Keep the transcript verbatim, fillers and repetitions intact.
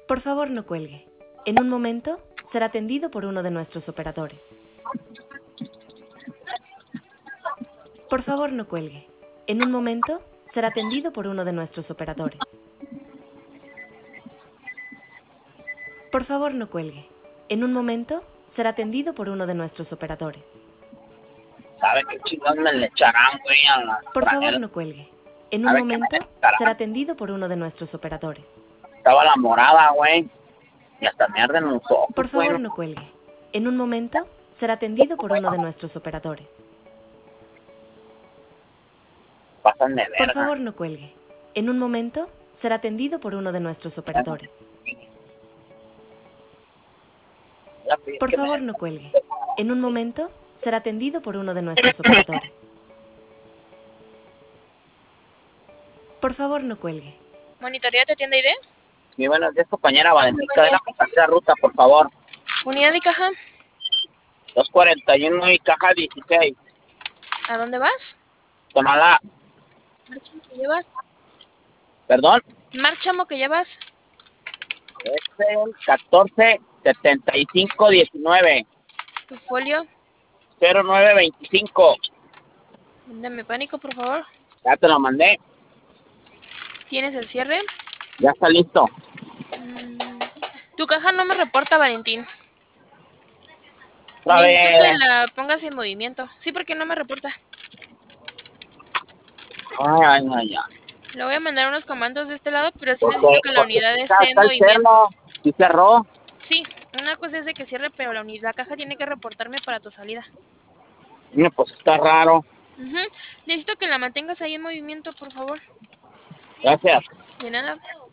Por favor, no cuelgue. En un momento, será atendido por uno de nuestros operadores. Por favor, no cuelgue. En un momento, será atendido por uno de nuestros operadores. Por favor, no cuelgue. En un momento, será atendido por uno de nuestros operadores. ¿Sabe qué chingón me le echarán, güey, a la Por favor, franela? no cuelgue. En un ¿Sabe qué me momento, le echarán? será atendido por uno de nuestros operadores. Estaba la morada, güey. Y hasta me arden los ojos, Por güey. favor, no cuelgue. En un momento, será atendido por uno de nuestros operadores. Pasan de Por verga. favor, no cuelgue. En un momento, será atendido por uno de nuestros operadores. Ya pedí Por que me- favor, no cuelgue. En un momento, será atendido por uno de nuestros operadores. Por favor, no cuelgue. Monitoría te atiende Aide. Sí, buenos días, compañera Valentina de la compañía Ruta, por favor. Unidad y caja. dos cuarenta y uno y caja dieciséis. ¿A dónde vas? Tonalá. Márchamo que llevas. Perdón. Márchamo que llevas. Es el catorce setenta y cinco diecinueve. Tu folio. cero nueve veinticinco. Dame pánico, por favor. Ya te lo mandé. ¿Tienes el cierre? Ya está listo. Mm, Tu caja no me reporta, Valentín. Otra Necesito que vez. la pongas en movimiento. Sí, porque no me reporta. Ay, ay, ay, ay. Le voy a mandar unos comandos de este lado, pero sí Porque, necesito que la porque unidad está, esté en está el movimiento. cerro. Sí cerró. Sí, una cosa es de que cierre, pero la unidad, la caja tiene que reportarme para tu salida. Mira, pues está raro. Ujú. Necesito que la mantengas ahí en movimiento, por favor. Gracias. De nada.